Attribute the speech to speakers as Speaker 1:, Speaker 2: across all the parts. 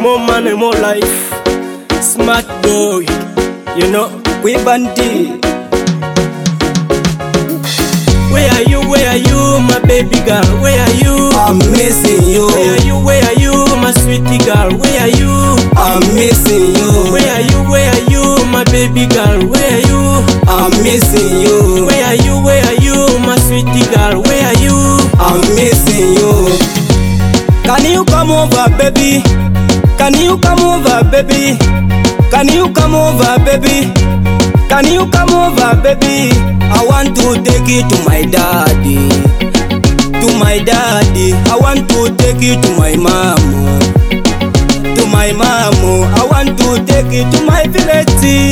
Speaker 1: more money, more life. Smart boy, you know, we bandy. Where are you, my baby girl? Where are you?
Speaker 2: I'm missing you.
Speaker 1: Where are you, my sweetie girl? Where are you?
Speaker 2: I'm missing you.
Speaker 1: Where are you, my baby girl? Where are you?
Speaker 2: I'm missing you.
Speaker 1: Where are you, my sweetie girl? Where are you?
Speaker 2: I'm missing you. Can you come over, baby? Can you come over, baby? Can you come over, baby? Can you come over, baby? I want to take you to my daddy. To my daddy. I want to take you to my mom. To my mom. I want to take you to my village.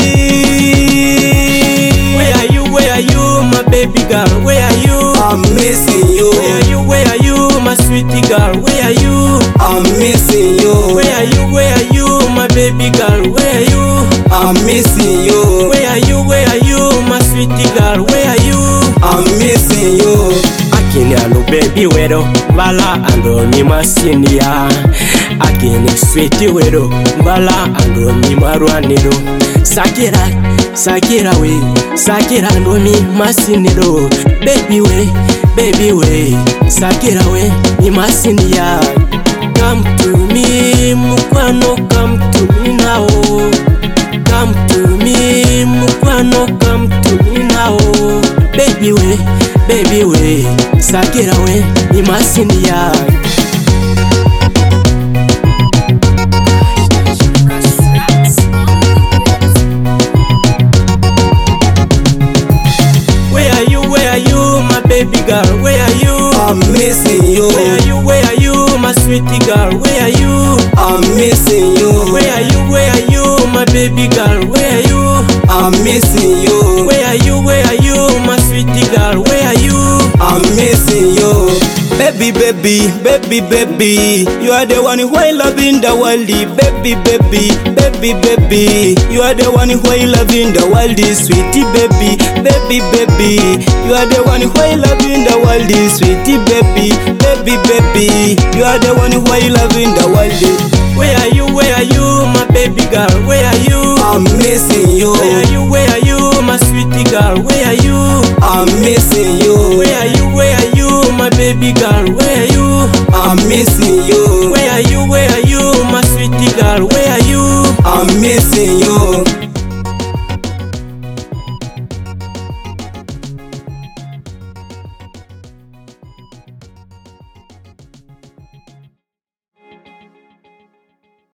Speaker 1: Where are you, my baby girl? Where are you?
Speaker 2: I'm missing you.
Speaker 1: Where are you, my sweetie girl? Where are you?
Speaker 2: I'm missing you.
Speaker 1: Where are you, my baby girl? Where are you?
Speaker 2: I'm missing you.
Speaker 1: Where are you, my sweetie girl? Where are you?
Speaker 2: I'm missing you.
Speaker 1: Akini alo baby wedo, bala ando mi masinia. Akini sweetie wedo, bala ando mi maruanido. Sakira we, Sakira ando mi masinido. Baby we, Sakira we, mi masinia. Come to me, mukwano, come to me now. Come to me, mukwano, come to me now. Baby we, Sakira we, mi masinia. Where are you, my baby girl? Where are you?
Speaker 2: I'm missing you.
Speaker 1: Where are you, my sweetie girl? Where are you?
Speaker 2: I'm missing you.
Speaker 1: Where are you, my baby girl? Where are you?
Speaker 2: I'm missing you.
Speaker 1: Where are you, my sweetie girl? Where are you?
Speaker 2: I'm missing you. Baby, you are the one who I love in the world. Baby, you are the one who I love in the world. Sweetie baby, you are the one who I love in the world. Sweetie baby, you are the one who I love in the world.
Speaker 1: Where are you, my baby girl? Where are you?
Speaker 2: I'm missing you.
Speaker 1: Where are you, my sweetie girl? Where are you?
Speaker 2: I'm missing you.
Speaker 1: Where are you, my baby girl? Where are you?
Speaker 2: I'm missing you.
Speaker 1: Where are